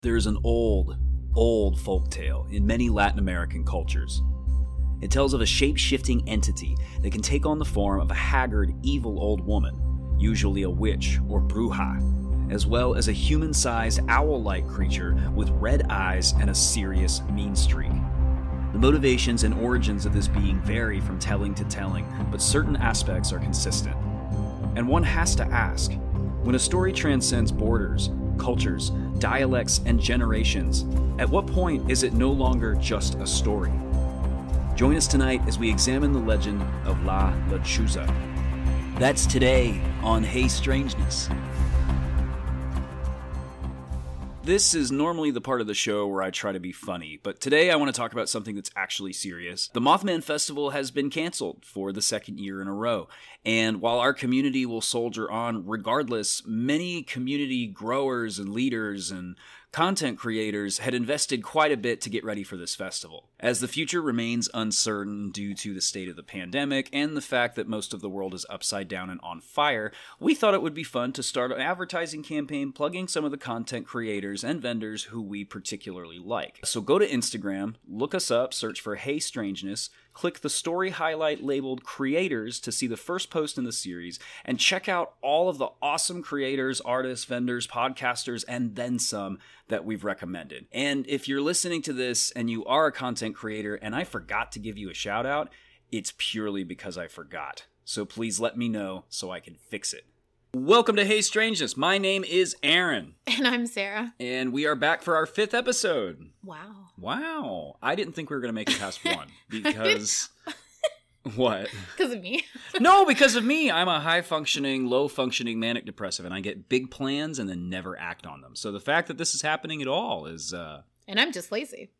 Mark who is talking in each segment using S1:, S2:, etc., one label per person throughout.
S1: There is an old folktale in many Latin American cultures. It tells of a shape-shifting entity that can take on the form of a haggard, evil old woman, usually a witch or bruja, as well as a human-sized owl-like creature with red eyes and a serious mean streak. The motivations and origins of this being vary from telling to telling, but certain aspects are consistent. And one has to ask, when a story transcends borders, cultures, dialects, and generations, at what point is it no longer just a story? Join us tonight as we examine the legend of La Lechuza. That's today on Hey Strangeness. This is normally the part of the show where I try to be funny, but today I want to talk about something that's actually serious. The Mothman Festival has been canceled for the second year in a row, and while our community will soldier on regardless, many community growers and leaders and content creators had invested quite a bit to get ready for this festival. As the future remains uncertain due to the state of the pandemic and the fact that most of the world is upside down and on fire, we thought it would be fun to start an advertising campaign plugging some of the content creators and vendors who we particularly like. So go to Instagram, look us up, search for Hey Strangeness, click the story highlight labeled creators to see the first post in the series, and check out all of the awesome creators, artists, vendors, podcasters, and then some that we've recommended. And if you're listening to this and you are a content creator and I forgot to give you a shout out, it's purely because I forgot. So please let me know so I can fix it. Welcome to Hey Strangeness. My name is Aaron.
S2: And I'm Sarah.
S1: And we are back for our 5th episode.
S2: Wow.
S1: I didn't think we were going to make it past one because... What?
S2: Because of me?
S1: No, because of me. I'm a high-functioning, low-functioning manic depressive, and I get big plans and then never act on them. So the fact that this is happening at all is...
S2: And I'm just lazy.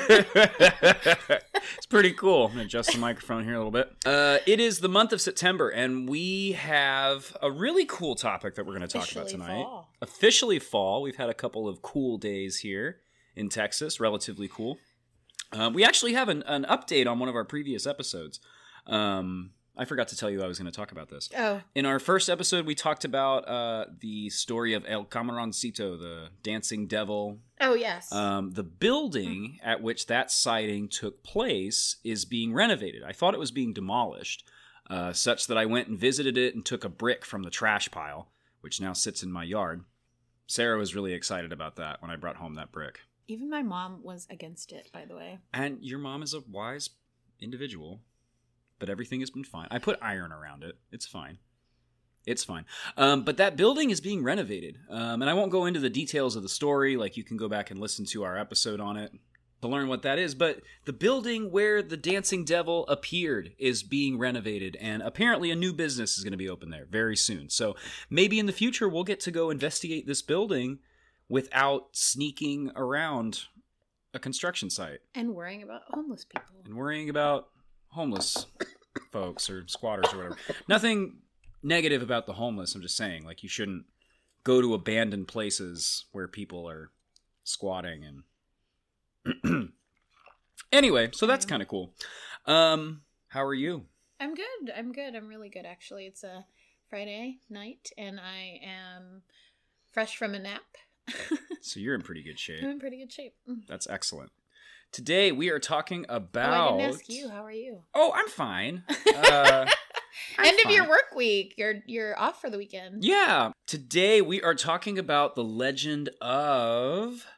S1: It's pretty cool. I'm going to adjust the microphone here a little bit. It is the month of September, and we have a really cool topic that we're going to talk about tonight. Fall. Officially fall. We've had a couple of cool days here in Texas, relatively cool. We actually have an update on one of our previous episodes. I forgot to tell you I was going to talk about this.
S2: Oh.
S1: In our first episode, we talked about the story of El Camaroncito, the dancing devil.
S2: Oh, yes.
S1: The building at which that sighting took place is being renovated. I thought it was being demolished, such that I went and visited it and took a brick from the trash pile, which now sits in my yard. Sarah was really excited about that when I brought home that brick.
S2: Even my mom was against it, by the way.
S1: And your mom is a wise individual. But everything has been fine. I put iron around it. It's fine. It's fine. But that building is being renovated. And I won't go into the details of the story. Like, you can go back and listen to our episode on it to learn what that is. But the building where the dancing devil appeared is being renovated. And apparently a new business is going to be open there very soon. So maybe in the future we'll get to go investigate this building without sneaking around a construction site.
S2: And worrying about homeless people.
S1: And worrying about homeless folks or squatters or whatever. Nothing negative about the homeless. I'm just saying, like, you shouldn't go to abandoned places where people are squatting and anyway, so that's kind of cool. How are you?
S2: I'm good. I'm really good, actually. It's a Friday night and I am fresh from a nap.
S1: So you're in pretty good shape.
S2: I'm in pretty good shape.
S1: That's excellent. Today we are talking about...
S2: Oh, I didn't ask you. How are you?
S1: Oh, I'm fine.
S2: End of your work week. You're off for the weekend.
S1: Yeah. Today we are talking about the legend of...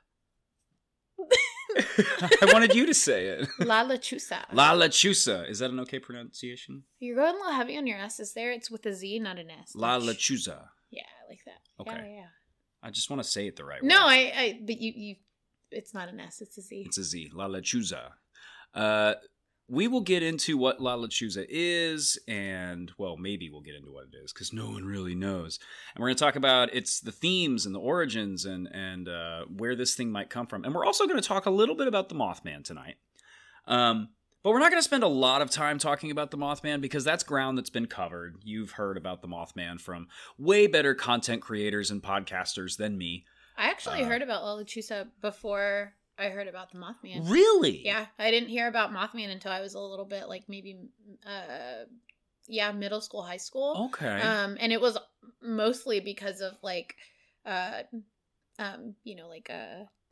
S1: I wanted you to say it.
S2: La Lechuza.
S1: La Lechuza. Is that an okay pronunciation?
S2: You're going a little heavy on your S's there. It's with a Z, not an S.
S1: La Lechuza.
S2: Yeah, I like that.
S1: Okay.
S2: Yeah.
S1: I just want to say it the right way.
S2: No, but you it's not an S, it's a Z.
S1: It's a Z. La Lechuza. We will get into what La Lechuza is, and, well, maybe we'll get into what it is, because no one really knows. And we're going to talk about the themes and the origins and where this thing might come from. And we're also going to talk a little bit about the Mothman tonight. But we're not going to spend a lot of time talking about the Mothman, because that's ground that's been covered. You've heard about the Mothman from way better content creators and podcasters than me.
S2: I actually heard about La Lechuza before I heard about the Mothman.
S1: Really?
S2: Yeah, I didn't hear about Mothman until I was a little bit, like, maybe, middle school, high school.
S1: Okay.
S2: And it was mostly because of, like,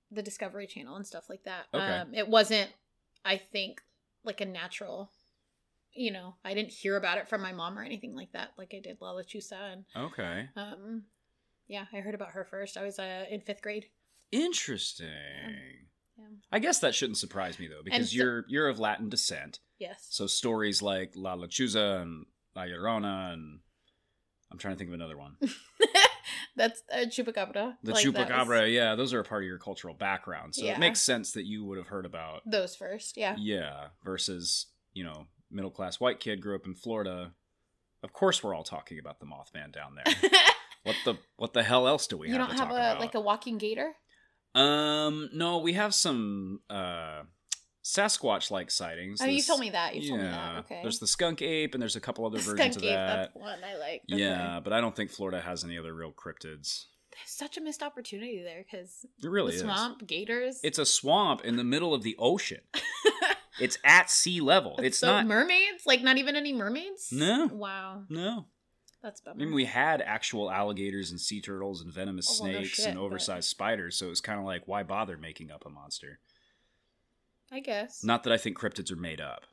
S2: the Discovery Channel and stuff like that.
S1: Okay.
S2: It wasn't, I think, like a natural, I didn't hear about it from my mom or anything like that, like I did La Lechuza. And
S1: Okay.
S2: yeah, I heard about her first. I was in 5th grade.
S1: Interesting.
S2: Yeah.
S1: I guess that shouldn't surprise me though, because you're of Latin descent.
S2: Yes.
S1: So stories like La Lechuza and La Llorona, and I'm trying to think of another one.
S2: That's Chupacabra.
S1: The Chupacabra, yeah, those are a part of your cultural background. So
S2: Yeah.
S1: it makes sense that you would have heard about
S2: those first, yeah.
S1: Yeah, versus, middle-class white kid grew up in Florida. Of course we're all talking about the Mothman down there. What the hell else do we have to talk about?
S2: You don't have a walking gator?
S1: No, we have some Sasquatch-like sightings.
S2: Oh, you told me that. You told me that. Okay.
S1: There's the skunk ape, and there's a couple other versions of that.
S2: That's one I like. Okay.
S1: Yeah, but I don't think Florida has any other real cryptids.
S2: There's such a missed opportunity there because
S1: it really is.
S2: Swamp, gators.
S1: It's a swamp in the middle of the ocean. It's at sea level. It's
S2: so
S1: not
S2: mermaids. Like not even any mermaids.
S1: No.
S2: Wow.
S1: No.
S2: That's bummer.
S1: I mean, we had actual alligators and sea turtles and venomous snakes and oversized spiders, so it was kind of like, why bother making up a monster?
S2: I guess.
S1: Not that I think cryptids are made up.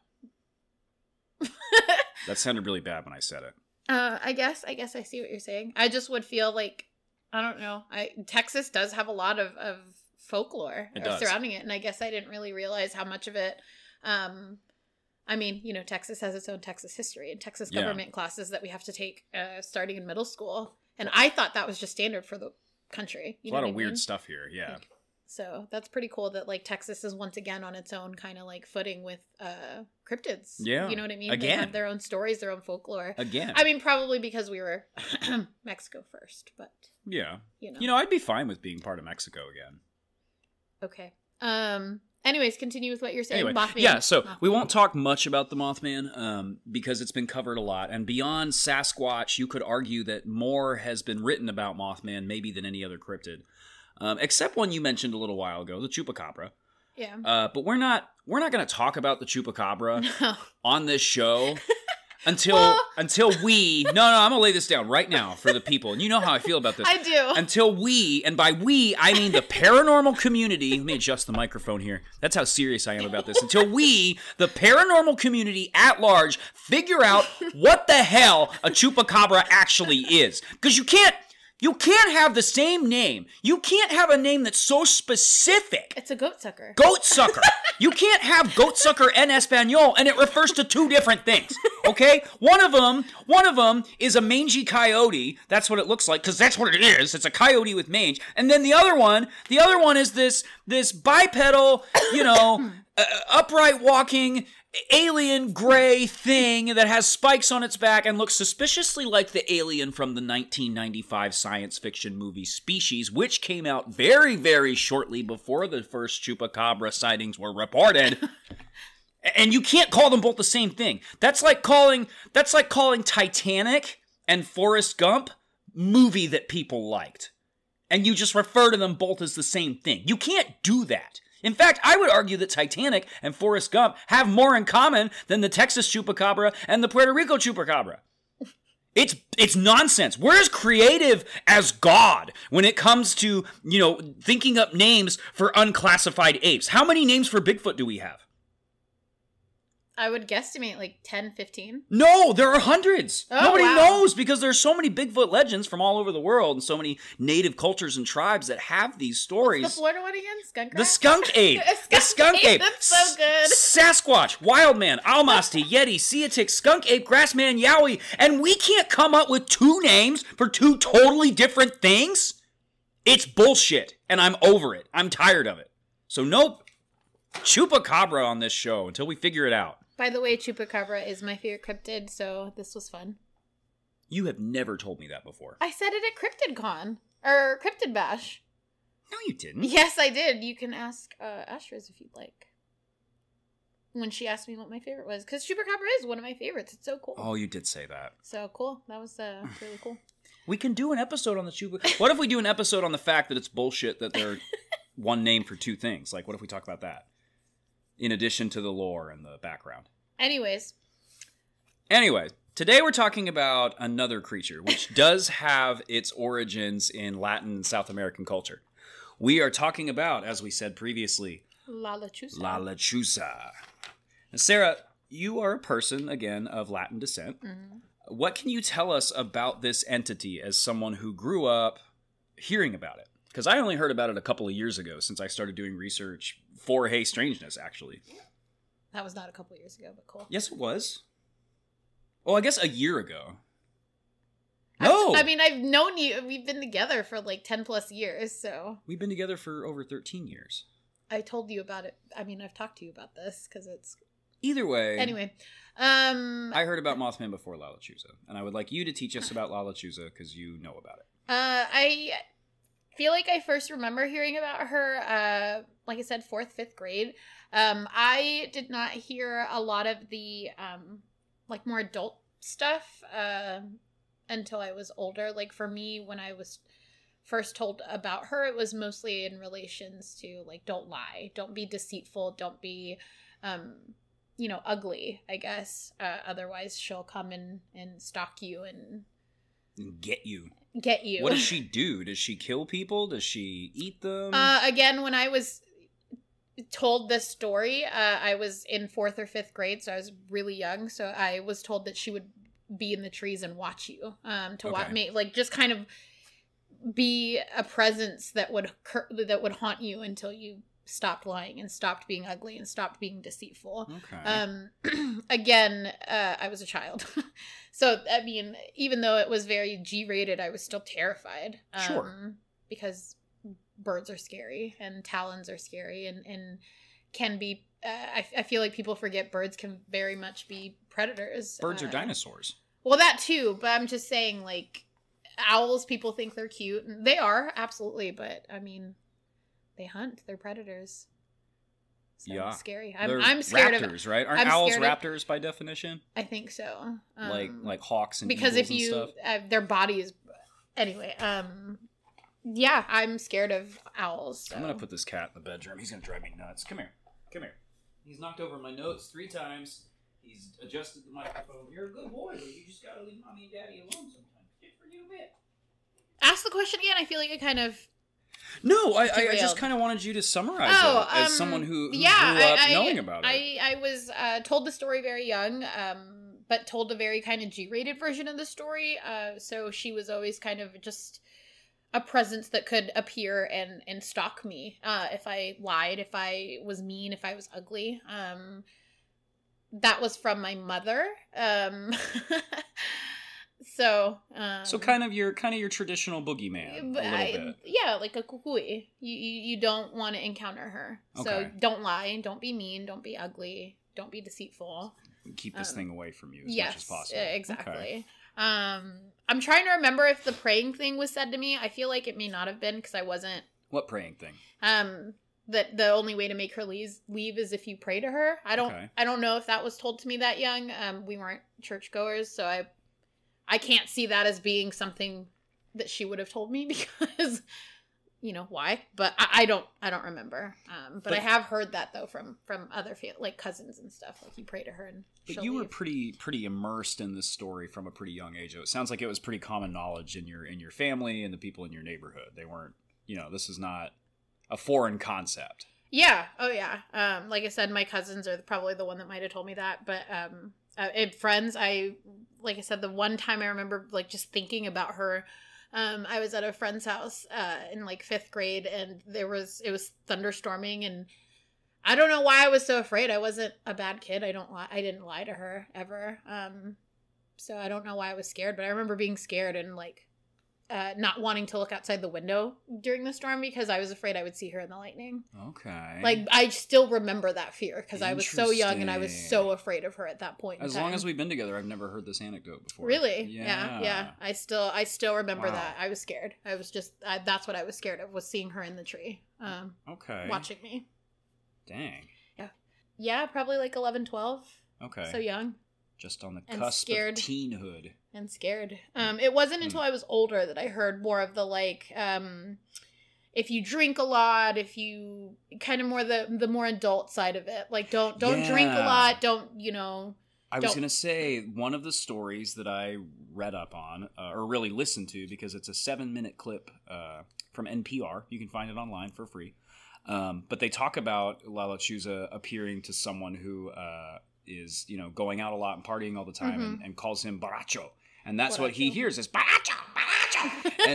S1: That sounded really bad when I said it.
S2: I guess I see what you're saying. I just would feel like, I don't know. Texas does have a lot of folklore surrounding it, and I guess I didn't really realize how much of it. I mean, Texas has its own Texas history and Texas government classes that we have to take starting in middle school, and I thought that was just standard for the country.
S1: There's a lot of weird stuff here, yeah.
S2: So that's pretty cool that like Texas is once again on its own kind of like footing with cryptids.
S1: Yeah.
S2: You know what I mean?
S1: Again.
S2: They have their own stories, their own folklore.
S1: Again.
S2: I mean, probably because we were Mexico first, but
S1: yeah. I'd be fine with being part of Mexico again.
S2: Okay. Anyways, continue with what you're saying.
S1: Anyway,
S2: Mothman.
S1: yeah, so we won't talk much about the Mothman because it's been covered a lot. And beyond Sasquatch, you could argue that more has been written about Mothman maybe than any other cryptid. Except one you mentioned a little while ago, the Chupacabra.
S2: Yeah.
S1: But we're not going to talk about the Chupacabra on this show until we. No, I'm going to lay this down right now for the people. And you know how I feel about this.
S2: I do.
S1: Until we, and by we, I mean the paranormal community. Let me adjust the microphone here. That's how serious I am about this. Until we, the paranormal community at large, figure out what the hell a Chupacabra actually is. Because you can't have the same name. You can't have a name that's so specific.
S2: It's a goat sucker.
S1: Goat sucker. You can't have goat sucker en Espanol and it refers to two different things. Okay? One of them is a mangy coyote. That's what it looks like because that's what it is. It's a coyote with mange. And then the other one is this bipedal, upright walking alien gray thing that has spikes on its back and looks suspiciously like the alien from the 1995 science fiction movie Species, which came out very, very shortly before the first Chupacabra sightings were reported. And you can't call them both the same thing. That's like calling Titanic and Forrest Gump movie that people liked. And you just refer to them both as the same thing. You can't do that. In fact, I would argue that Titanic and Forrest Gump have more in common than the Texas Chupacabra and the Puerto Rico Chupacabra. It's nonsense. We're as creative as God when it comes to, thinking up names for unclassified apes. How many names for Bigfoot do we have?
S2: I would guesstimate like 10, 15.
S1: No, there are hundreds.
S2: Oh,
S1: Nobody
S2: wow.
S1: knows because there's so many Bigfoot legends from all over the world and so many native cultures and tribes that have these stories.
S2: What's the Florida one again? Skunk
S1: The skunk ape. The skunk ape.
S2: That's so good.
S1: Sasquatch, Wildman, Almasti, Yeti, Ceotix, skunk ape, grassman, Yowie. And we can't come up with two names for two totally different things? It's bullshit. And I'm over it. I'm tired of it. So nope. Chupacabra on this show until we figure it out.
S2: By the way, Chupacabra is my favorite cryptid, so this was fun.
S1: You have never told me that before.
S2: I said it at CryptidCon. Or Cryptid Bash.
S1: No, you didn't.
S2: Yes, I did. You can ask Astrid if you'd like. When she asked me what my favorite was. Because Chupacabra is one of my favorites. It's so cool.
S1: Oh, you did say that.
S2: So cool. That was really cool.
S1: We can do an episode on the Chupacabra. What if we do an episode on the fact that it's bullshit that they're one name for two things? Like, what if we talk about that? In addition to the lore and the background.
S2: Anyways,
S1: today we're talking about another creature, which does have its origins in Latin and South American culture. We are talking about, as we said previously,
S2: La Lechuza.
S1: La Lechuza. And Sarah, you are a person, again, of Latin descent. Mm-hmm. What can you tell us about this entity as someone who grew up hearing about it? Because I only heard about it a couple of years ago since I started doing research for Hey Strangeness, actually.
S2: That was not a couple of years ago, but cool.
S1: Yes, it was. Oh, I guess a year ago. No!
S2: I mean, I've known you. We've been together for like 10 plus years, so.
S1: We've been together for over 13 years.
S2: I told you about it. I mean, I've talked to you about this because it's...
S1: Either way.
S2: Anyway.
S1: I heard about Mothman before La Lechuza, and I would like you to teach us about La Lechuza because you know about it.
S2: I feel like I first remember hearing about her, like I said, 4th, 5th grade. I did not hear a lot of the, like, more adult stuff until I was older. Like, for me, when I was first told about her, it was mostly in relations to, like, don't lie, don't be deceitful, don't be, ugly, I guess. Otherwise, she'll come and stalk you and
S1: get you.
S2: What
S1: does she do? Does she kill people? Does she eat them?
S2: Again, when I was told this story, I was in 4th or 5th grade, so I was really young. So I was told that she would be in the trees and watch you, watch me, like, just kind of be a presence that would haunt you until you stopped lying and stopped being ugly and stopped being deceitful.
S1: Okay.
S2: Again, I was a child. So, I mean, even though it was very G-rated, I was still terrified.
S1: Sure.
S2: Because birds are scary and talons are scary and can be, I feel like people forget birds can very much be predators.
S1: Birds are dinosaurs.
S2: Well, that too, but I'm just saying, like, owls, people think they're cute. And they are, absolutely, but, I mean... They hunt. They're predators. So
S1: yeah.
S2: It's scary. I'm scared
S1: raptors, right? Aren't owls raptors by definition?
S2: I think so.
S1: Like hawks and
S2: because
S1: eagles
S2: if you
S1: and stuff?
S2: Their body is anyway. Yeah, I'm scared of owls. So.
S1: I'm gonna put this cat in the bedroom. He's gonna drive me nuts. Come here. He's knocked over my notes 3 times. He's adjusted the microphone. You're a good boy, but you just gotta leave mommy and daddy alone sometimes. Just for a little bit.
S2: Ask the question again. I feel like I kind of.
S1: No, I just kind of wanted you to summarize it as someone who grew up knowing about it.
S2: I was told the story very young, but told a very kind of G-rated version of the story. So she was always kind of just a presence that could appear and stalk me if I lied, if I was mean, if I was ugly. That was from my mother. So
S1: kind of your traditional boogeyman a little bit.
S2: Yeah, like a kukui. You don't want to encounter her. Okay. So don't lie, don't be mean, don't be ugly, don't be deceitful.
S1: Keep this thing away from you as much as possible.
S2: Exactly.
S1: Okay.
S2: I'm trying to remember if the praying thing was said to me. I feel like it may not have been because I wasn't.
S1: What praying thing?
S2: That the only way to make her leave is if you pray to her. I don't know if that was told to me that young. We weren't churchgoers, so I can't see that as being something that she would have told me because, why? But I don't remember. But I have heard that though from other like cousins and stuff. Like you pray to her and.
S1: But you were pretty immersed in this story from a pretty young age. It sounds like it was pretty common knowledge in your family and the people in your neighborhood. They weren't, this is not a foreign concept.
S2: Yeah. Oh yeah. Like I said, my cousins are probably the one that might have told me that, but friends, like I said, the one time I remember like just thinking about her, I was at a friend's house in like 5th grade, and it was thunderstorming, and I don't know why I was so afraid. I wasn't a bad kid. I didn't lie to her ever. So I don't know why I was scared, but I remember being scared and like not wanting to look outside the window during the storm because I was afraid I would see her in the lightning.
S1: Okay.
S2: Like, I still remember that fear because I was so young and I was so afraid of her at that point.
S1: As long as we've been together, I've never heard this anecdote before.
S2: Really? Yeah. I still remember that. I was scared. I was just, that's what I was scared of, was seeing her in the tree.
S1: Okay.
S2: Watching me.
S1: Dang.
S2: Yeah. Yeah, probably like 11, 12.
S1: Okay.
S2: So young.
S1: Just on the cusp of teenhood.
S2: And scared. It wasn't until I was older that I heard more of the like, if you drink a lot, if you kind of more the more adult side of it. Like don't drink a lot, don't,
S1: I was going to say, one of the stories that I read up on, or really listened to, because it's a 7-minute clip from NPR. You can find it online for free. But they talk about Lala Chusa appearing to someone who is, going out a lot and partying all the time and calls him Borracho. And that's what he hears is Borracho, Borracho.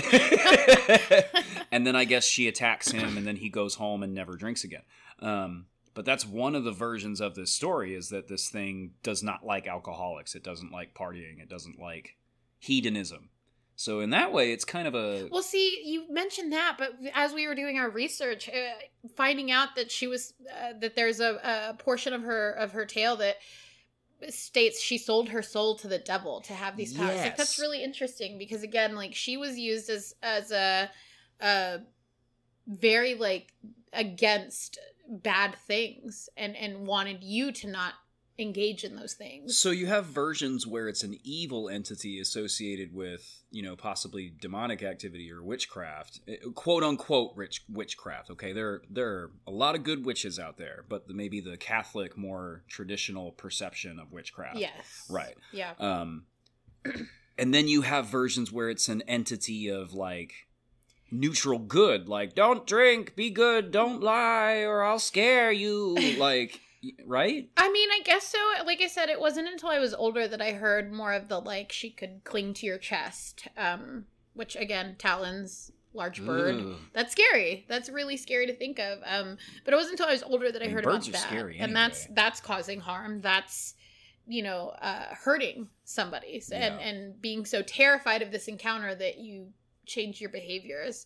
S1: And then I guess she attacks him, and then he goes home and never drinks again. But that's one of the versions of this story, is that this thing does not like alcoholics. It doesn't like partying. It doesn't like hedonism. So in that way, it's kind of a...
S2: Well, see, you mentioned that, but as we were doing our research, finding out that she was... that there's a portion of her tale that states she sold her soul to the devil to have these powers.
S1: Yes.
S2: Like, that's really interesting because, again, like, she was used as a very, like, against bad things and wanted you to not engage in those things.
S1: So you have versions where it's an evil entity associated with, possibly demonic activity or witchcraft, quote unquote witchcraft. Okay, there are a lot of good witches out there, but maybe the Catholic, more traditional perception of witchcraft.
S2: Yes.
S1: Right.
S2: Yeah.
S1: And then you have versions where it's an entity of like neutral good, like don't drink, be good, don't lie, or I'll scare you, like. Right?
S2: I mean, I guess so. Like I said, it wasn't until I was older that I heard more of the, like, she could cling to your chest. Which, again, talons, large bird. Ugh. That's scary. That's really scary to think of. But it wasn't until I was older that I heard about that. Birds are scary anyway. And that's causing harm. That's, hurting somebody. Yeah. And being so terrified of this encounter that you change your behaviors.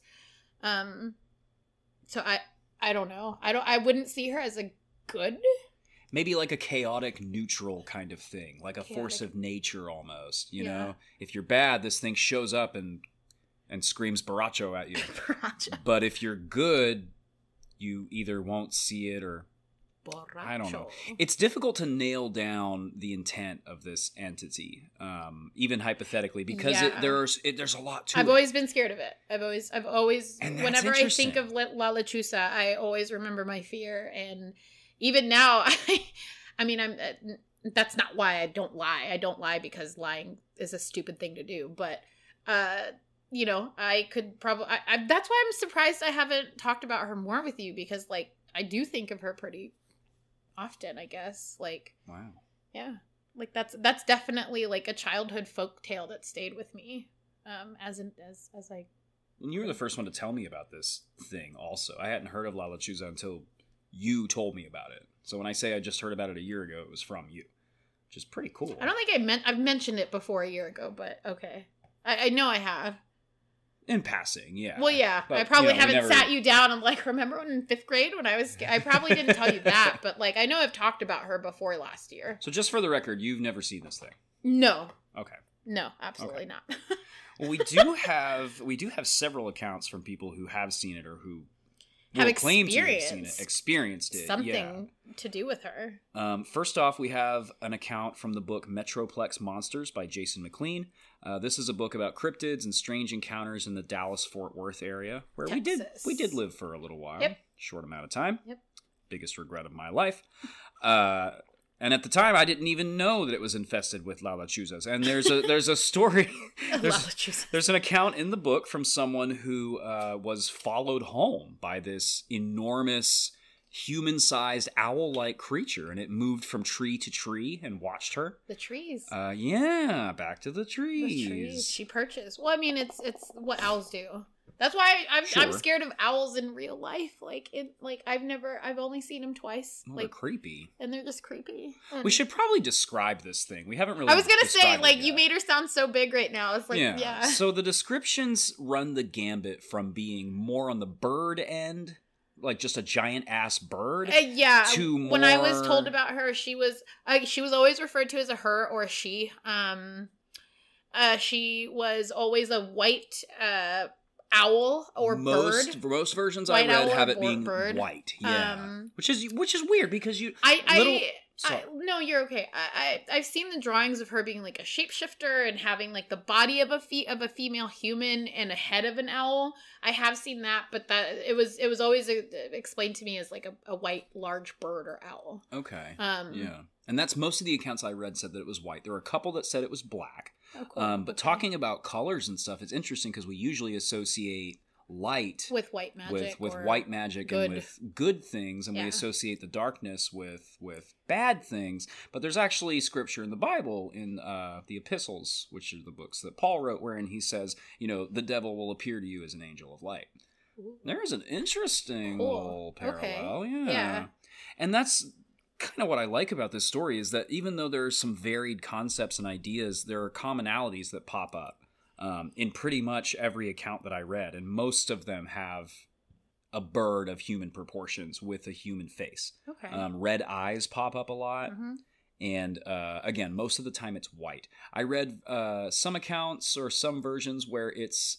S2: So I don't know. I wouldn't see her as a good,
S1: maybe like a chaotic neutral kind of thing, like a force of nature almost, you know? If you're bad, this thing shows up and screams Borracho at you. But if you're good, you either won't see it or Borracho. I don't know. It's difficult to nail down the intent of this entity, even hypothetically, because there's a lot to it.
S2: I've always been scared of it. I've always whenever I think of Lala Chusa, I always remember my fear. And even now, I mean, that's not why I don't lie. I don't lie because lying is a stupid thing to do. But, I could probably... that's why I'm surprised I haven't talked about her more with you, because, like, I do think of her pretty often, I guess. Like,
S1: wow.
S2: Yeah. Like, that's definitely, like, a childhood folk tale that stayed with me as I...
S1: And you were the first one to tell me about this thing also. I hadn't heard of Lala Chusa until you told me about it. So when I say I just heard about it a year ago, it was from you, which is pretty cool.
S2: I don't think I've mentioned it before a year ago, but okay. I know I have.
S1: In passing, yeah.
S2: Well, yeah. But, I probably haven't sat you down and like, remember when in 5th grade when I probably didn't tell you that, but like I know I've talked about her before last year.
S1: So just for the record, you've never seen this thing?
S2: No.
S1: Okay.
S2: No, absolutely not.
S1: Well, we do have several accounts from people who have seen it or who have claimed to have seen it, experienced it.
S2: Something to do with her.
S1: First off, we have an account from the book Metroplex Monsters by Jason McLean. This is a book about cryptids and strange encounters in the Dallas-Fort Worth area, where we did live for a little while.
S2: Yep.
S1: Short amount of time.
S2: Yep. Biggest
S1: regret of my life. And at the time, I didn't even know that it was infested with Lala Chusas. And there's a story. There's an account in the book from someone who was followed home by this enormous human-sized owl-like creature, and it moved from tree to tree and watched her.
S2: The trees.
S1: Back to the trees.
S2: The trees she perches. Well, I mean, it's what owls do. That's why I'm scared of owls in real life. I've only seen them twice.
S1: Well, they're creepy.
S2: And they're just creepy.
S1: We should probably describe this thing. We haven't really.
S2: I was gonna say, like, you made her sound so big right now. It's like, yeah.
S1: So the descriptions run the gambit from being more on the bird end, like just a giant ass bird.
S2: To more... When I was told about her, she was always referred to as a her or a she. She was always a white owl or bird.
S1: Most versions I read have it being bird. White. Yeah. Which is weird because
S2: No, you're okay. I've seen the drawings of her being like a shapeshifter and having like the body of a female human and a head of an owl. I have seen that, but that it was always explained to me as like a white large bird or owl.
S1: Okay. Yeah. And that's most of the accounts I read said that it was white. There were a couple that said it was black.
S2: Oh, cool.
S1: But talking about colors and stuff, it's interesting because we usually associate light
S2: with white magic,
S1: with white magic and with good things, and we associate the darkness with bad things. But there's actually scripture in the Bible, in the epistles, which are the books that Paul wrote, wherein he says, the devil will appear to you as an angel of light. Ooh. There's an interesting little parallel. Okay. Yeah. And that's kind of what I like about this story, is that even though there's some varied concepts and ideas, there are commonalities that pop up in pretty much every account that I read, and most of them have a bird of human proportions with a human face. Okay. Red eyes pop up a lot. Mm-hmm. And again, most of the time it's white. I read some accounts or some versions where it's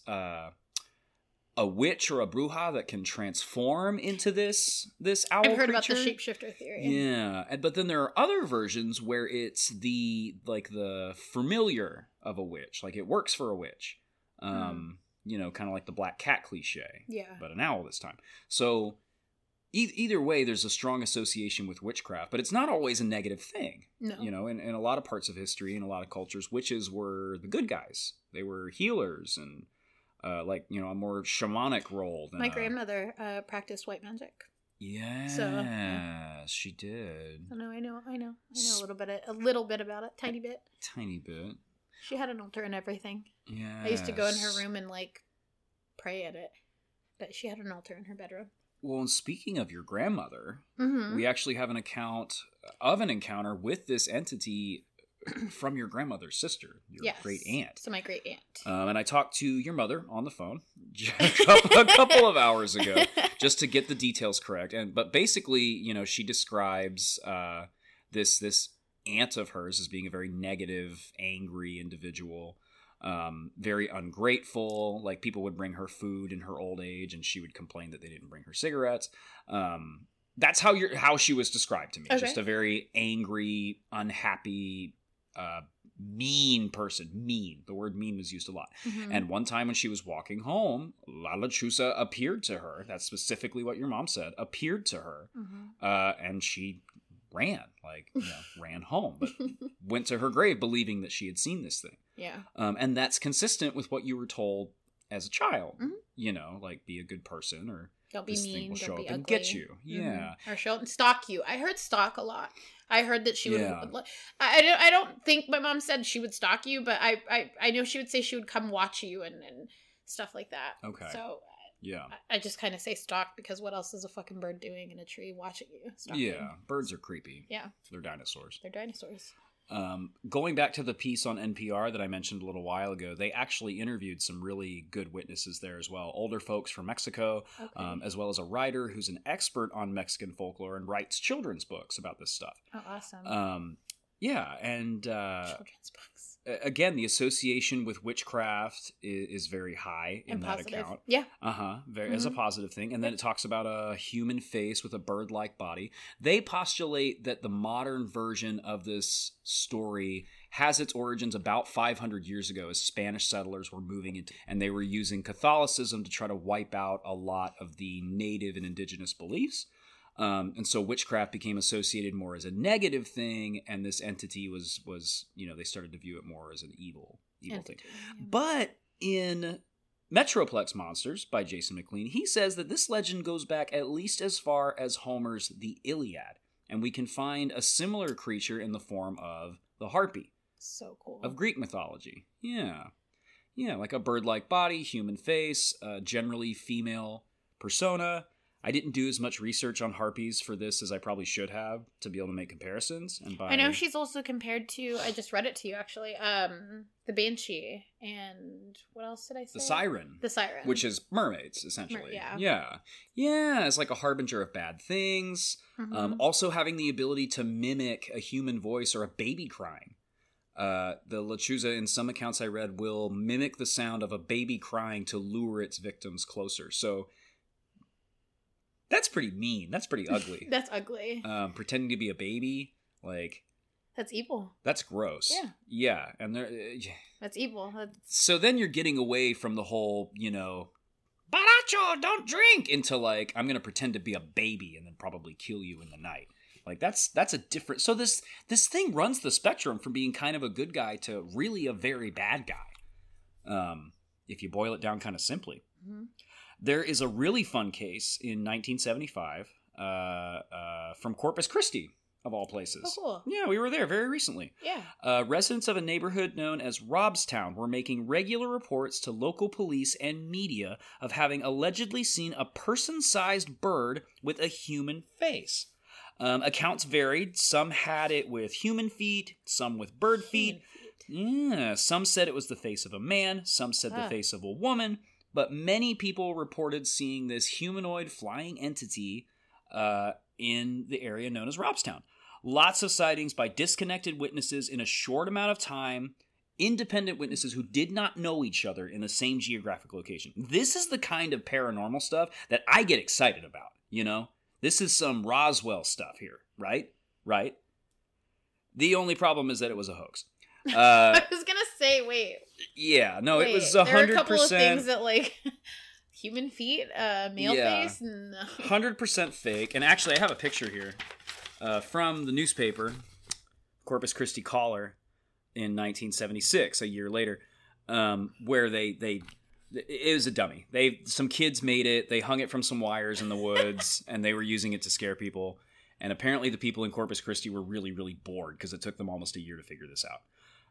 S1: a witch or a bruja that can transform into this owl creature.
S2: I've heard about the shapeshifter theory.
S1: Yeah, but then there are other versions where it's the familiar of a witch, like it works for a witch. Kind of like the black cat cliche. Yeah. But an owl this time. So either way, there's a strong association with witchcraft, but it's not always a negative thing. No. In a lot of parts of history, in a lot of cultures, witches were the good guys. They were healers and a more shamanic role.
S2: My grandmother practiced white magic.
S1: Yeah, she did.
S2: I know a little bit about it, tiny bit. She had an altar and everything. Yeah, I used to go in her room and pray at it, but she had an altar in her bedroom.
S1: Well, and speaking of your grandmother, we actually have an account of an encounter with this entity from your grandmother's sister, your great aunt.
S2: So my great aunt.
S1: And I talked to your mother on the phone a couple of hours ago just to get the details correct. But basically, she describes this aunt of hers as being a very negative, angry individual, very ungrateful. Like, people would bring her food in her old age, and she would complain that they didn't bring her cigarettes. That's how she was described to me. Okay. Just a very angry, unhappy, mean person. Mean. The word mean was used a lot. Mm-hmm. And one time when she was walking home, La Lechuza appeared to her. That's specifically what your mom said. Appeared to her. Mm-hmm. And she ran. Ran home. But went to her grave believing that she had seen this thing. Yeah. And that's consistent with what you were told as a child. Mm-hmm. Be a good person, or
S2: don't be mean,
S1: will
S2: don't
S1: show
S2: be
S1: up
S2: ugly.
S1: And get you. Yeah.
S2: Mm-hmm. Or she'll stalk you. I heard stalk a lot. I heard that she would. I don't think my mom said she would stalk you, but I know she would say she would come watch you and stuff like that. Okay. So yeah, I just kind of say stalk because what else is a fucking bird doing in a tree watching you? Stalking.
S1: Yeah, birds are creepy. Yeah, they're dinosaurs.
S2: Going
S1: back to the piece on NPR that I mentioned a little while ago, they actually interviewed some really good witnesses there as well. Older folks from Mexico, as well as a writer who's an expert on Mexican folklore and writes children's books about this stuff.
S2: Oh, awesome.
S1: Yeah, and
S2: children's books.
S1: Again, the association with witchcraft is very high in that account.
S2: Yeah.
S1: As a positive thing. And then it talks about a human face with a bird-like body. They postulate that the modern version of this story has its origins about 500 years ago, as Spanish settlers were moving into, and they were using Catholicism to try to wipe out a lot of the native and indigenous beliefs. And so witchcraft became associated more as a negative thing, and this entity was they started to view it more as an evil thing. Yeah. But in Metroplex Monsters by Jason McLean, he says that this legend goes back at least as far as Homer's The Iliad, and we can find a similar creature in the form of the harpy.
S2: So cool.
S1: Of Greek mythology. Yeah. Yeah, like a bird-like body, human face, generally female persona. I didn't do as much research on harpies for this as I probably should have to be able to make comparisons.
S2: I know she's also compared to, I just read it to you actually, the Banshee, and what else did I say?
S1: The Siren. Which is mermaids, essentially. Yeah, it's like a harbinger of bad things. Mm-hmm. Also having the ability to mimic a human voice or a baby crying. The Lechuza, in some accounts I read, will mimic the sound of a baby crying to lure its victims closer. So that's pretty mean. That's pretty ugly.
S2: That's ugly.
S1: Pretending to be a baby, Like,
S2: that's evil.
S1: That's gross.
S2: Yeah.
S1: Yeah, and
S2: that's evil.
S1: So then you're getting away from the whole, Baracho, don't drink, into like, I'm gonna pretend to be a baby and then probably kill you in the night. Like, that's a different. So this thing runs the spectrum from being kind of a good guy to really a very bad guy. If you boil it down kind of simply. Mm-hmm. There is a really fun case in 1975 from Corpus Christi, of all places.
S2: Oh, cool.
S1: Yeah, we were there very recently.
S2: Yeah.
S1: Residents of a neighborhood known as Robstown were making regular reports to local police and media of having allegedly seen a person-sized bird with a human face. Accounts varied. Some had it with human feet, some with bird feet. Yeah, some said it was the face of a man, some said the face of a woman, but many people reported seeing this humanoid flying entity in the area known as Robstown. Lots of sightings by disconnected witnesses in a short amount of time, independent witnesses who did not know each other in the same geographic location. This is the kind of paranormal stuff that I get excited about, This is some Roswell stuff here, right? Right? The only problem is that it was a hoax.
S2: I was going to say, wait.
S1: Yeah, no, it was 100%.
S2: There are a couple of things that, like, human feet, male face, and...
S1: 100% fake. And actually, I have a picture here from the newspaper, Corpus Christi Caller, in 1976, a year later, where it was a dummy. Some kids made it. They hung it from some wires in the woods, and they were using it to scare people. And apparently the people in Corpus Christi were really, really bored because it took them almost a year to figure this out.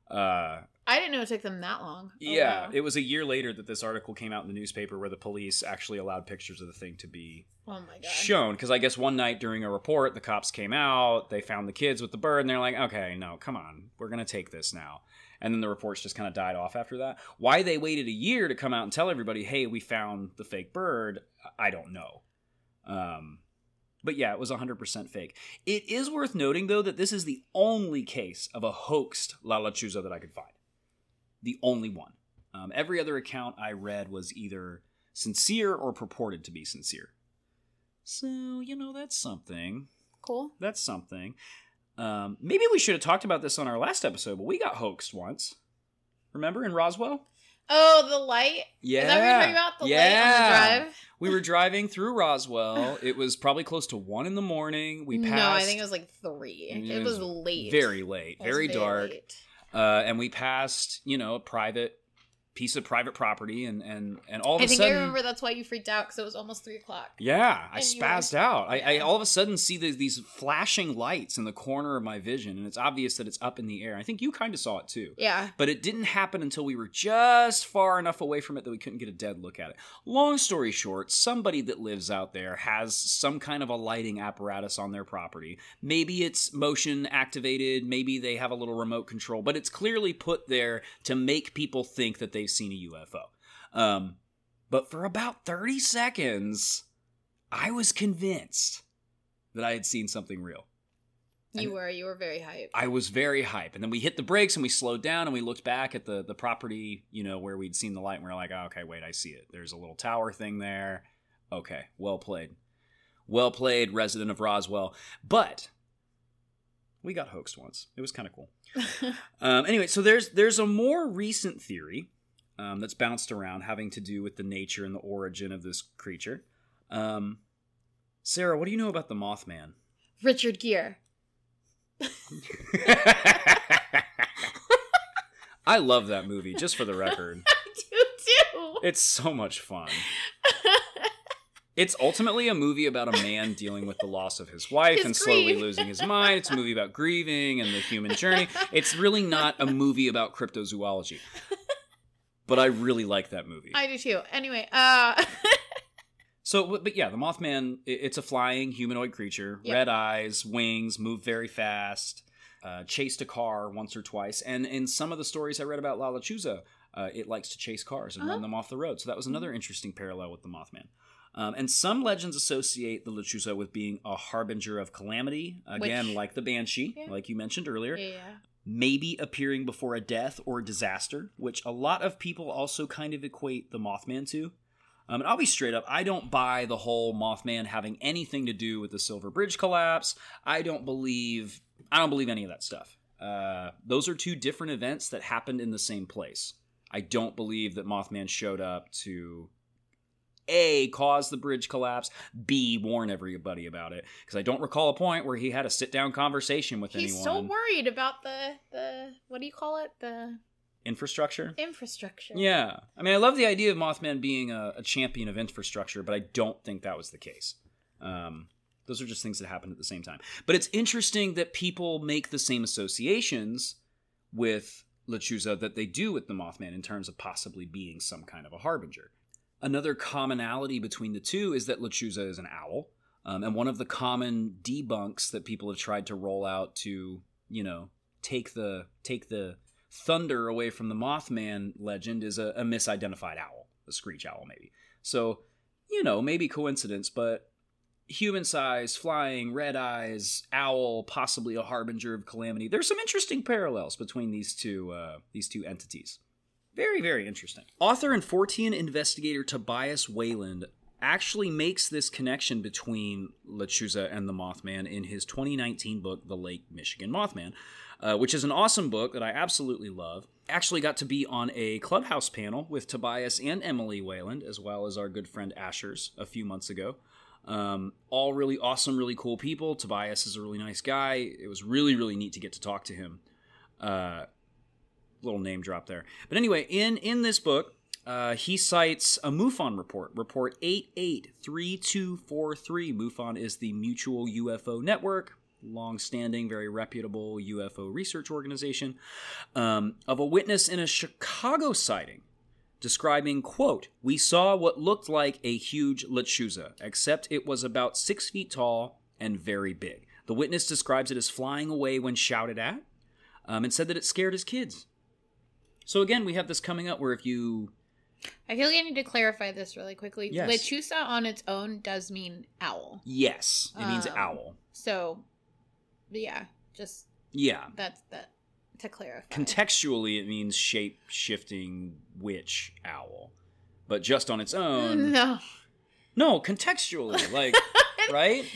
S2: I didn't know it took them that long.
S1: Yeah, wow. It was a year later that this article came out in the newspaper where the police actually allowed pictures of the thing to be shown. Because I guess one night during a report, the cops came out, they found the kids with the bird, and they're like, okay, no, come on, we're going to take this now. And then the reports just kind of died off after that. Why they waited a year to come out and tell everybody, hey, we found the fake bird, I don't know. But yeah, it was 100% fake. It is worth noting, though, that this is the only case of a hoaxed La Lechuza that I could find. The only one. Every other account I read was either sincere or purported to be sincere. So, that's something.
S2: Cool.
S1: That's something. Maybe we should have talked about this on our last episode, but we got hoaxed once. Remember, in Roswell?
S2: Oh, the light?
S1: Yeah.
S2: Is that what you're talking about? The light on the drive?
S1: We were driving through Roswell. It was probably close to 1 a.m. We passed...
S2: No, I think it was like 3. It was late.
S1: Very late. Very dark.
S2: Late.
S1: And we passed, a private piece of private property, and all of a sudden...
S2: I think I remember that's why you freaked out, because it was almost 3 o'clock.
S1: Yeah, I spazzed out. I all of a sudden see these flashing lights in the corner of my vision, and it's obvious that it's up in the air. I think you kind of saw it too.
S2: Yeah.
S1: But it didn't happen until we were just far enough away from it that we couldn't get a dead look at it. Long story short, somebody that lives out there has some kind of a lighting apparatus on their property. Maybe it's motion activated, maybe they have a little remote control, but it's clearly put there to make people think that they've seen a UFO. But for about 30 seconds, I was convinced that I had seen something real.
S2: You were very hyped.
S1: I was very hyped. And then we hit the brakes and we slowed down and we looked back at the property, where we'd seen the light, and we were like, oh, okay, wait, I see it. There's a little tower thing there. Okay, well played. Well played, resident of Roswell. But we got hoaxed once. It was kind of cool. Anyway, so there's a more recent theory that's bounced around having to do with the nature and the origin of this creature. Sarah, what do you know about the Mothman?
S2: Richard Gere.
S1: I love that movie, just for the record.
S2: I do too.
S1: It's so much fun. It's ultimately a movie about a man dealing with the loss of his wife and slowly losing his mind. It's a movie about grieving and the human journey. It's really not a movie about cryptozoology. But I really like that movie.
S2: I do too. Anyway,
S1: So, but yeah, the Mothman, it's a flying humanoid creature. Yep. Red eyes, wings, move very fast, chased a car once or twice. And in some of the stories I read about La Lechuza, it likes to chase cars and run them off the road. So that was another interesting parallel with the Mothman. And some legends associate the Lechuza with being a harbinger of calamity. Again, like the Banshee, like you mentioned earlier.
S2: Yeah.
S1: Maybe appearing before a death or a disaster, which a lot of people also kind of equate the Mothman to. And I'll be straight up, I don't buy the whole Mothman having anything to do with the Silver Bridge collapse. I don't believe I don't believe any of that stuff. Those are two different events that happened in the same place. I don't believe that Mothman showed up to A, cause the bridge collapse, B, warn everybody about it. Because I don't recall a point where he had a sit-down conversation with anyone.
S2: He's so worried about the what do you call it? The
S1: infrastructure?
S2: Infrastructure.
S1: Yeah. I mean, I love the idea of Mothman being a champion of infrastructure, but I don't think that was the case. Those are just things that happened at the same time. But it's interesting that people make the same associations with Lechuza that they do with the Mothman in terms of possibly being some kind of a harbinger. Another commonality between the two is that Lechuza is an owl. And one of the common debunks that people have tried to roll out to, you know, take the thunder away from the Mothman legend is a misidentified owl, a screech owl maybe. So, you know, maybe coincidence, but human size, flying, red eyes, owl, possibly a harbinger of calamity. There's some interesting parallels between these two entities. Very, very interesting. Author and Fortean investigator Tobias Wayland actually makes this connection between Lechuza and the Mothman in his 2019 book, The Lake Michigan Mothman, which is an awesome book that I absolutely love. Actually got to be on a Clubhouse panel with Tobias and Emily Wayland, as well as our good friend Ashers a few months ago. All really awesome, really cool people. Tobias is a really nice guy. It was really, really neat to get to talk to him. Little name drop there. But anyway, in this book, he cites a MUFON report, report 883243. MUFON is the Mutual UFO Network, long-standing, very reputable UFO research organization, of a witness in a Chicago sighting, describing, quote, "We saw what looked like a huge Lechuza, except it was about 6 feet tall and very big. The witness describes it as flying away when shouted at, and said that it scared his kids." So again, we have this coming up where if you...
S2: I feel like I need to clarify this really quickly.
S1: Yes.
S2: Lechuza on its own does mean owl.
S1: Yes, it means owl.
S2: So, yeah, just...
S1: Yeah.
S2: That's that to clarify.
S1: Contextually, it means shape-shifting witch owl. But just on its own...
S2: No.
S1: No, contextually, like, right?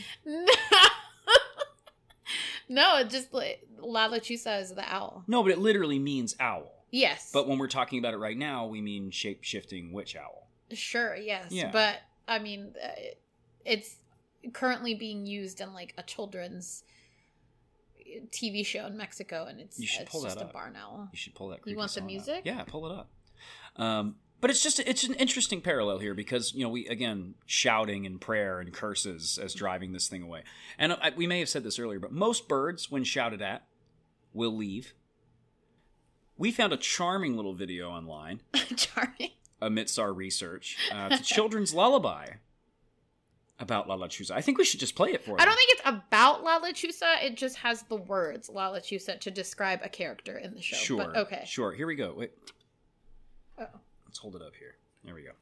S2: No, it just La Lechuza is the owl.
S1: No, but it literally means owl.
S2: Yes.
S1: But when we're talking about it right now, we mean shape-shifting witch owl.
S2: Sure, yes.
S1: Yeah.
S2: But, I mean, it's currently being used in, like, a children's TV show in Mexico, and it's just a barn owl.
S1: You should pull that.
S2: You want the music?
S1: Up. Yeah, pull it up. But it's an interesting parallel here because, you know, we, again, shouting and prayer and curses as driving this thing away. And we may have said this earlier, but most birds, when shouted at, will leave. We found a charming little video online.
S2: Charming.
S1: Amidst our research. It's a children's lullaby about La Lechuza. I think we should just play it for them.
S2: I don't think it's about La Lechuza. It just has the words La Lechuza to describe a character in the show.
S1: Sure.
S2: But okay.
S1: Sure. Here we go. Wait.
S2: Oh.
S1: Let's hold it up here. There we go.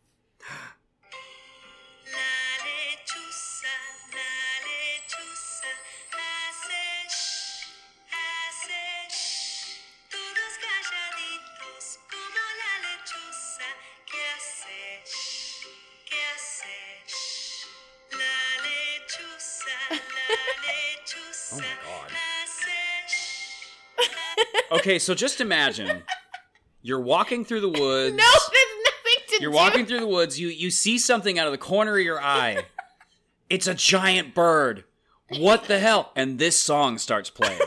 S1: Oh my God. Okay, so just imagine you're walking through the woods.
S2: No, there's nothing to do.
S1: You're walking through the woods. You see something out of the corner of your eye. It's a giant bird. What the hell? And this song starts playing.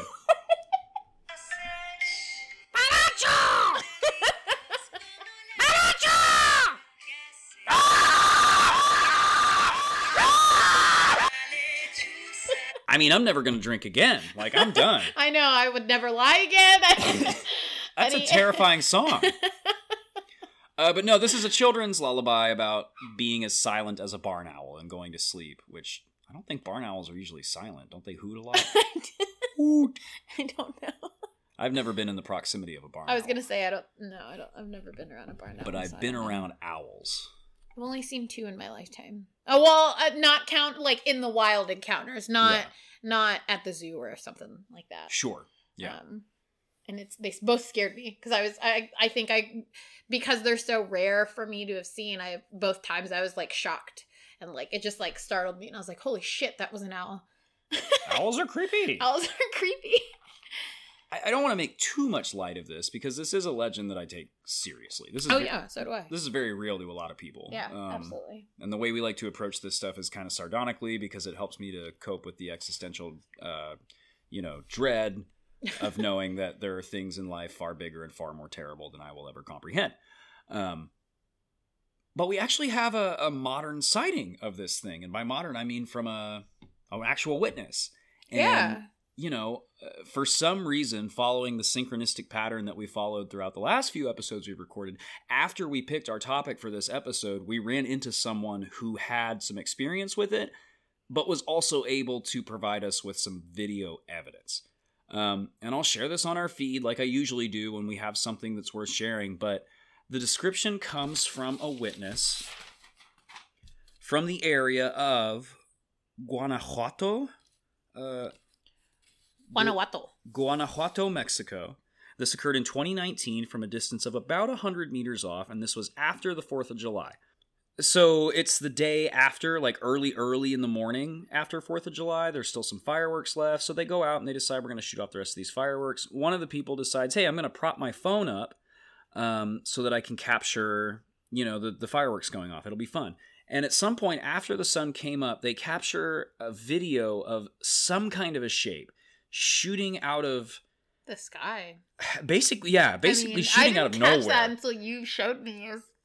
S1: I mean, I'm never going to drink again. Like, I'm done.
S2: I know. I would never lie again.
S1: That's a terrifying song. But no, this is a children's lullaby about being as silent as a barn owl and going to sleep, which I don't think barn owls are usually silent. Don't they hoot a lot? Hoot.
S2: I don't know.
S1: I've never been in the proximity of a barn owl.
S2: I was going to say, I've never been around a barn owl.
S1: But I've been around owls.
S2: I've only seen 2 in my lifetime. Oh, well, not count, like, in the wild encounters, not at the zoo or something like that.
S1: Sure. Yeah.
S2: And they both scared me because I think because they're so rare for me to have seen, both times I was, like, shocked and, like, it just, like, startled me and I was like, holy shit, that was an owl.
S1: Owls are creepy.
S2: Owls are creepy.
S1: I don't want to make too much light of this because this is a legend that I take seriously. This is
S2: yeah, so do I.
S1: This is very real to a lot of people.
S2: Yeah, absolutely.
S1: And the way we like to approach this stuff is kind of sardonically because it helps me to cope with the existential, dread of knowing that there are things in life far bigger and far more terrible than I will ever comprehend. But we actually have a modern sighting of this thing. And by modern, I mean from an actual witness. And, for some reason, following the synchronistic pattern that we followed throughout the last few episodes we've recorded, after we picked our topic for this episode, we ran into someone who had some experience with it, but was also able to provide us with some video evidence. And I'll share this on our feed like I usually do when we have something that's worth sharing, but the description comes from a witness from the area of Guanajuato, Mexico. This occurred in 2019 from a distance of about 100 meters off, and this was after the 4th of July. So it's the day after, like early in the morning after 4th of July. There's still some fireworks left, so they go out and they decide we're going to shoot off the rest of these fireworks. One of the people decides, hey, I'm going to prop my phone up so that I can capture, the fireworks going off. It'll be fun. And at some point after the sun came up, they capture a video of some kind of a shape shooting out of
S2: the sky.
S1: Basically shooting out of nowhere. I didn't catch
S2: that until you showed me.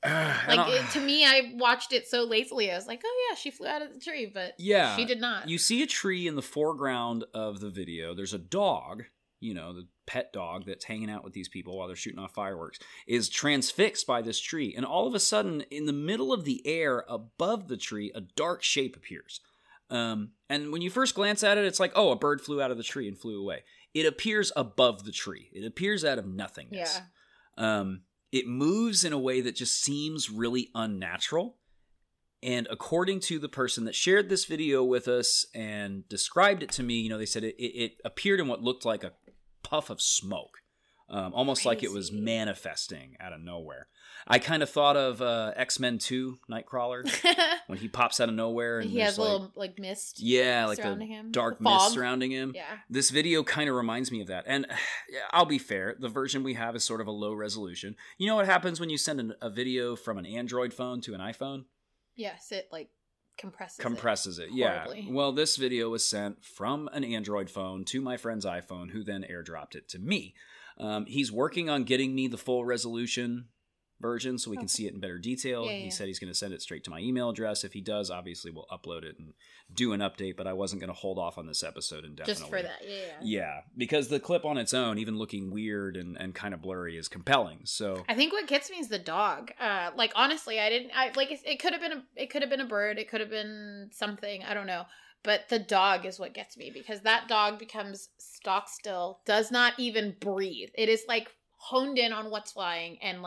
S2: To me, I watched it so lazily. I was like, oh yeah, she flew out of the tree, but she did not.
S1: You see a tree in the foreground of the video. There's a dog, the pet dog that's hanging out with these people while they're shooting off fireworks, is transfixed by this tree. And all of a sudden, in the middle of the air above the tree, a dark shape appears. And when you first glance at it, it's like, oh, a bird flew out of the tree and flew away. It appears above the tree. It appears out of nothingness. Yeah. It moves in a way that just seems really unnatural. And according to the person that shared this video with us and described it to me, they said it appeared in what looked like a puff of smoke. Almost like it was manifesting out of nowhere. I kind of thought of X-Men 2, Nightcrawler, when he pops out of nowhere. And
S2: he has a little mist
S1: surrounding him. Dark mist surrounding him. Yeah. This video kind of reminds me of that. And I'll be fair, the version we have is sort of a low resolution. You know what happens when you send a video from an Android phone to an iPhone?
S2: Yes, it
S1: compresses it. Yeah. Well, this video was sent from an Android phone to my friend's iPhone, who then airdropped it to me. He's working on getting me the full resolution version so we can see it in better detail. Yeah. He said he's going to send it straight to my email address. If he does, obviously we'll upload it and do an update, but I wasn't going to hold off on this episode indefinitely.
S2: Just for that,
S1: Yeah, because the clip on its own, even looking weird and kind of blurry, is compelling. So
S2: I think what gets me is the dog. Honestly, it could have been a bird, it could have been something, I don't know. But the dog is what gets me, because that dog becomes stock still, does not even breathe. It is honed in on what's flying, and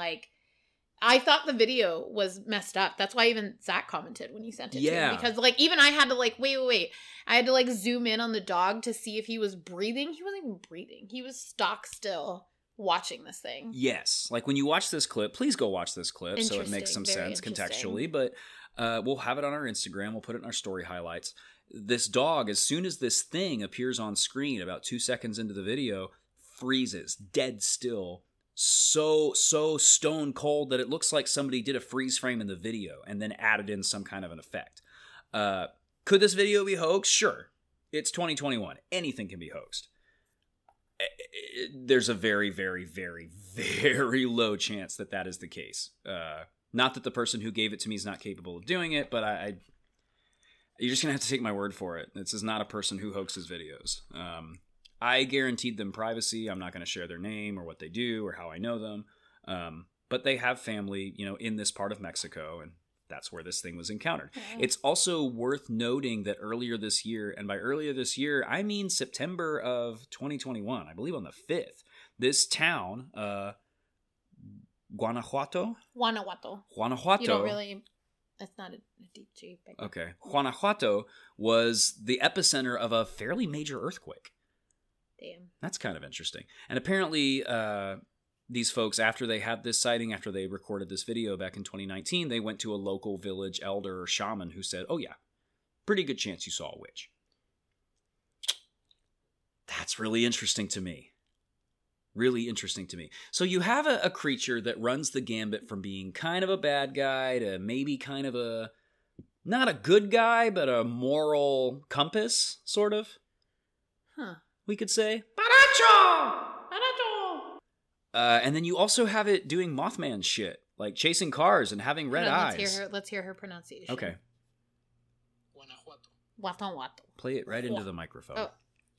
S2: I thought the video was messed up. That's why even Zach commented when he sent it to me. Because even I had to wait. I had to zoom in on the dog to see if he was breathing. He wasn't even breathing. He was stock still watching this thing.
S1: Yes. When you watch this clip, please go watch this clip so it makes some sense contextually. But we'll have it on our Instagram. We'll put it in our story highlights. This dog, as soon as this thing appears on screen, about 2 seconds into the video, freezes, dead still, so stone cold that it looks like somebody did a freeze frame in the video and then added in some kind of an effect. Could this video be hoaxed? Sure. It's 2021. Anything can be hoaxed. There's a very, very, very, very low chance that is the case. Not that the person who gave it to me is not capable of doing it, but you're just going to have to take my word for it. This is not a person who hoaxes videos. I guaranteed them privacy. I'm not going to share their name or what they do or how I know them. But they have family, in this part of Mexico, and that's where this thing was encountered. Yeah. It's also worth noting that earlier this year, and by earlier this year, I mean September of 2021, I believe on the 5th, this town, Guanajuato.
S2: You don't really... That's not a deep G.
S1: Okay. Guanajuato was the epicenter of a fairly major earthquake.
S2: Damn.
S1: That's kind of interesting. And apparently, these folks, after they had this sighting, after they recorded this video back in 2019, they went to a local village elder or shaman who said, oh yeah, pretty good chance you saw a witch. That's really interesting to me. Really interesting to me. So you have a creature that runs the gambit from being kind of a bad guy to maybe kind of a, not a good guy, but a moral compass, sort of.
S2: Huh.
S1: We could say.
S2: Baracho!
S1: And then you also have it doing Mothman shit, like chasing cars and having red eyes.
S2: Let's hear her pronunciation.
S1: Okay.
S2: Guanajuato.
S1: Play it right into the microphone.
S2: Oh.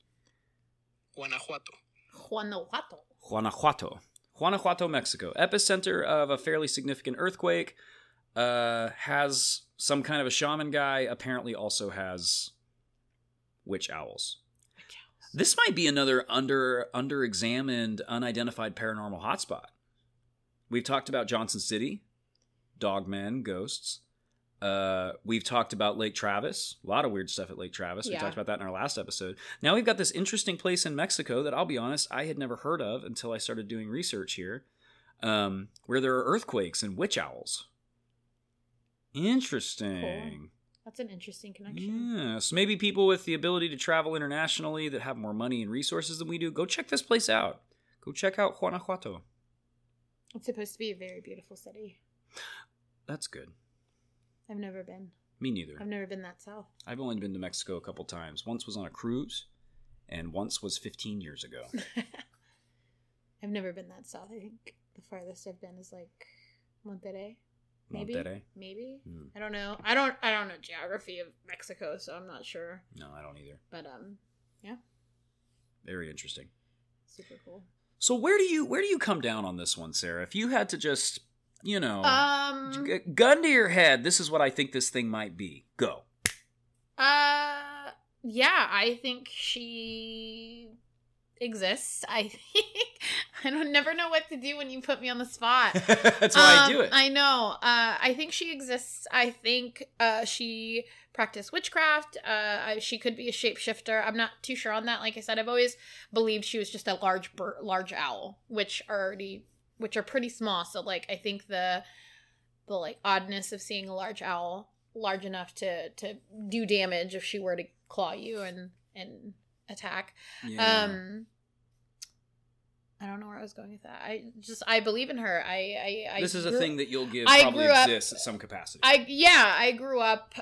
S1: Guanajuato, Mexico. Epicenter of a fairly significant earthquake. Has some kind of a shaman guy. Apparently also has witch owls. This might be another under-examined, unidentified paranormal hotspot. We've talked about Johnson City, dogmen, ghosts. We've talked about Lake Travis. A lot of weird stuff at Lake Travis. We talked about that in our last episode. Now we've got this interesting place in Mexico that I'll be honest, I had never heard of until I started doing research here, where there are earthquakes and witch owls. Interesting.
S2: Cool. That's an interesting connection.
S1: Yeah, so maybe people with the ability to travel internationally that have more money and resources than we do, go check this place out. Go check out Guanajuato.
S2: It's supposed to be a very beautiful city.
S1: That's good.
S2: I've never been.
S1: Me neither.
S2: I've never been that south.
S1: I've only been to Mexico a couple times. Once was on a cruise, and once was 15 years ago.
S2: I've never been that south. I think the farthest I've been is like Monterrey. Maybe. I don't know. I don't know geography of Mexico, so I'm not sure.
S1: No, I don't either.
S2: But yeah.
S1: Very interesting.
S2: Super cool.
S1: So where do you come down on this one, Sarah? If you had to just, gun to your head, this is what I think this thing might be. Go.
S2: Yeah, I think she exists. I think I don't never know what to do when you put me on the spot.
S1: That's why I do it.
S2: I know. I think she exists. I think she practiced witchcraft. She could be a shapeshifter. I'm not too sure on that. Like I said, I've always believed she was just a large owl, which are pretty small. So like I think the like oddness of seeing a large owl large enough to do damage if she were to claw you and attack.
S1: Yeah.
S2: I don't know where I was going with that. I believe in her.
S1: This is a thing that you'll give probably exists at some capacity.
S2: I grew up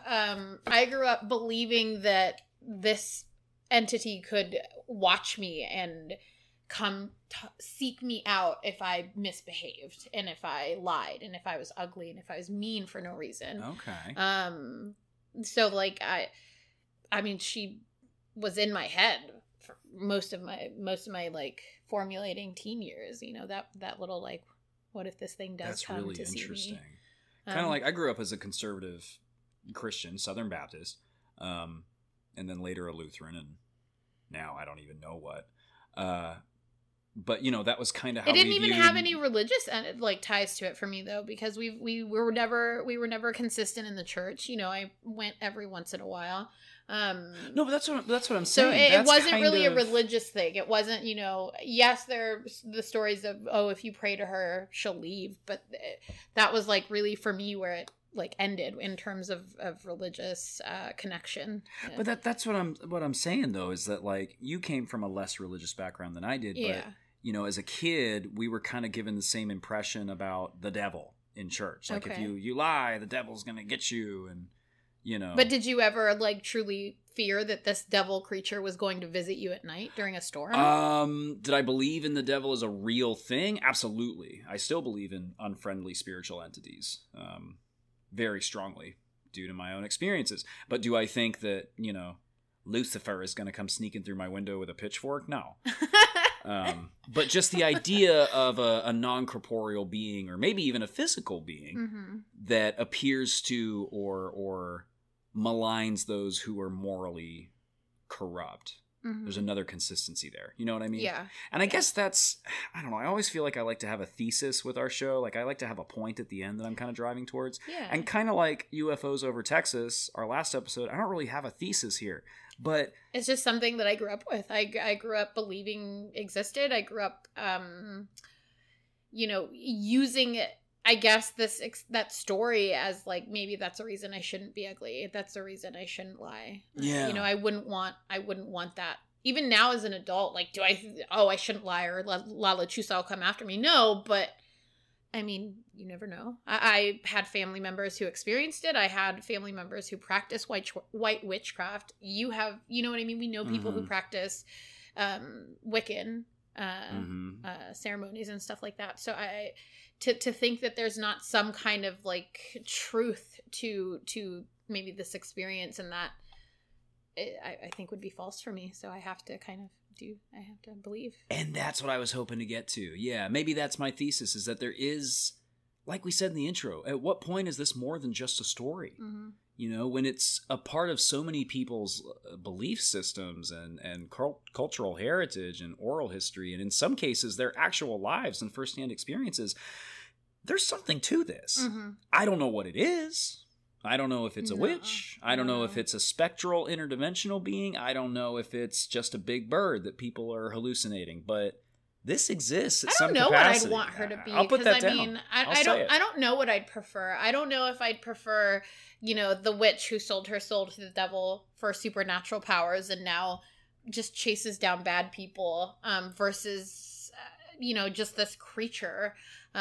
S2: believing that this entity could watch me and come seek me out if I misbehaved and if I lied and if I was ugly and if I was mean for no reason.
S1: Okay.
S2: So like I mean she was in my head for most of my like formulating teen years, that little like, what if this thing does
S1: That's
S2: come
S1: really
S2: to
S1: interesting.
S2: see me?
S1: Kind of like I grew up as a conservative Christian, Southern Baptist, and then later a Lutheran, and now I don't even know what. But that was kind of how
S2: it didn't even have any religious like ties to it for me though, because we were never consistent in the church. I went every once in a while.
S1: No, but that's what I'm saying.
S2: So it wasn't really a religious thing. It wasn't, yes, there's the stories of, if you pray to her, she'll leave. But that was like really for me where it like ended in terms of religious connection.
S1: But that's what I'm saying though, is that like you came from a less religious background than I did.
S2: Yeah.
S1: But, as a kid, we were kind of given the same impression about the devil in church. Like if you lie, the devil's going to get you. And,
S2: But did you ever like truly fear that this devil creature was going to visit you at night during a storm?
S1: Did I believe in the devil as a real thing? Absolutely. I still believe in unfriendly spiritual entities, very strongly due to my own experiences. But do I think that, Lucifer is going to come sneaking through my window with a pitchfork? No. But just the idea of a non-corporeal being, or maybe even a physical being, that appears to or maligns those who are morally corrupt. There's another consistency there. You know what I mean?
S2: Yeah.
S1: And I guess that's, I don't know, I always feel like I like to have a thesis with our show. Like I like to have a point at the end that I'm kind of driving towards.
S2: Yeah.
S1: And kind of like UFOs over Texas, our last episode, I don't really have a thesis here. But
S2: it's just something that I grew up with. I grew up believing existed. I grew up, using it, I guess that story as like, maybe that's a reason I shouldn't be ugly. That's the reason I shouldn't lie.
S1: Yeah.
S2: I wouldn't want that even now as an adult, like, I shouldn't lie or La Lechuza will come after me. No, but I mean, you never know. I had family members who experienced it. I had family members who practice white witchcraft. You know what I mean? We know people who practice Wiccan ceremonies and stuff like that. So to think that there's not some kind of like truth to maybe this experience, and that I think would be false for me. So I have to believe.
S1: And that's what I was hoping to get to. Yeah, maybe that's my thesis, is that there is, like we said in the intro, at what point is this more than just a story? Mm-hmm. You know, when it's a part of so many people's belief systems and cultural heritage and oral history, and in some cases their actual lives and firsthand experiences, there's something to this. Mm-hmm. I don't know what it is. I don't know if it's a witch. I don't know if it's a spectral interdimensional being. I don't know if it's just a big bird that people are hallucinating. But this exists at some capacity.
S2: I don't know what I'd want her to be.
S1: I'll put that down.
S2: I mean, I don't know what I'd prefer. I don't know if I'd prefer, you know, the witch who sold her soul to the devil for supernatural powers and now just chases down bad people, versus, you know, just this creature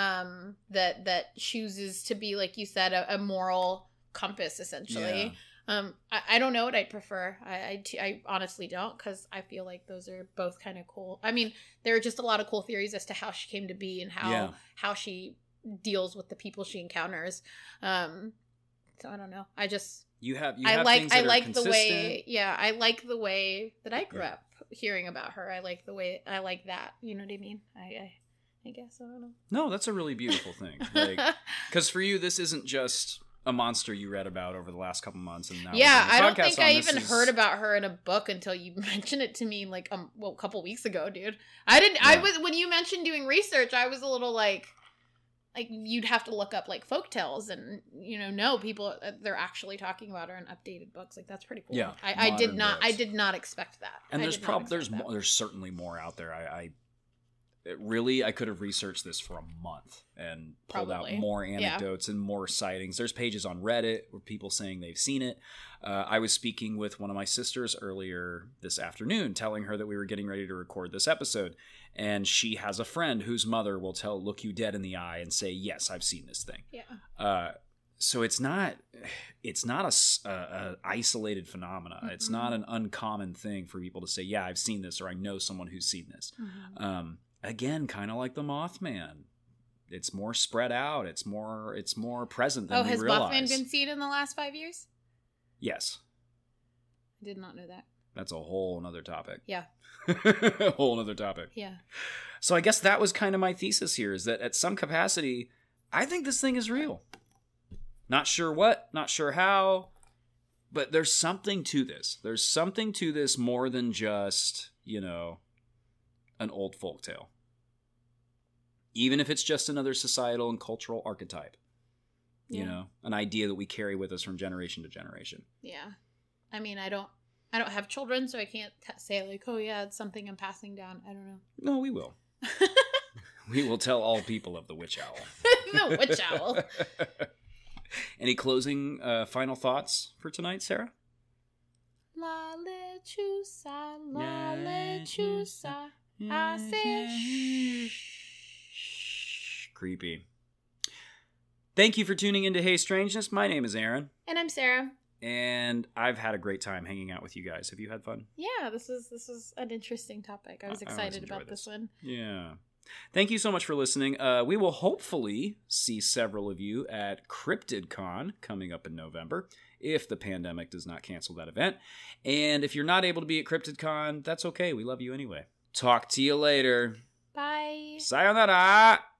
S2: that chooses to be, like you said, a moral compass, essentially. Yeah. I don't know what I'd prefer. I honestly don't, because I feel like those are both kind of cool. I mean, there are just a lot of cool theories as to how she came to be and how she deals with the people she encounters. So I don't know. I like the way. Yeah, I like the way that I grew up hearing about her. I like that. You know what I mean? I guess I don't know.
S1: No, that's a really beautiful thing. Like, because for you, this isn't just a monster you read about over the last couple months, and now
S2: I don't think I even heard about her in a book until you mentioned it to me, like a couple weeks ago, dude. I didn't. Yeah. I was, when you mentioned doing research, I was a little like you'd have to look up like folktales, and people they're actually talking about her in updated books. Like, that's pretty cool. Yeah, I did not expect that.
S1: And there's certainly more out there. I could have researched this for a month and pulled out more anecdotes and more sightings. There's pages on Reddit where people saying they've seen it. I was speaking with one of my sisters earlier this afternoon, telling her that we were getting ready to record this episode. And she has a friend whose mother will look you dead in the eye and say, yes, I've seen this thing. Yeah. So it's not a isolated phenomena. Mm-hmm. It's not an uncommon thing for people to say, yeah, I've seen this, or I know someone who's seen this. Mm-hmm. Again, kind of like the Mothman. It's more spread out. It's more present than we realize.
S2: Oh, has Mothman been seen in the last 5 years?
S1: Yes.
S2: I did not know that.
S1: That's a whole nother topic.
S2: Yeah.
S1: A whole nother topic.
S2: Yeah.
S1: So I guess that was kind of my thesis here, is that at some capacity, I think this thing is real. Not sure what, not sure how, but there's something to this. There's something to this more than just, an old folktale. Even if it's just another societal and cultural archetype. Yeah. An idea that we carry with us from generation to generation.
S2: Yeah. I mean, I don't have children, so I can't say like, oh yeah, it's something I'm passing down. I don't know.
S1: No, we will. We will tell all people of the witch owl.
S2: The witch owl.
S1: Any closing final thoughts for tonight, Sarah?
S2: La lechuza, la lechuza. I said
S1: shh. Creepy. Thank you for tuning into Hey Strangeness. My name is Aaron.
S2: And I'm Sarah.
S1: And I've had a great time hanging out with you guys. Have you had fun?
S2: Yeah, this is an interesting topic. I was excited about this one.
S1: Yeah. Thank you so much for listening. We will hopefully see several of you at CryptidCon coming up in November, if the pandemic does not cancel that event. And if you're not able to be at CryptidCon, that's okay. We love you anyway. Talk to you later.
S2: Bye.
S1: Sayonara.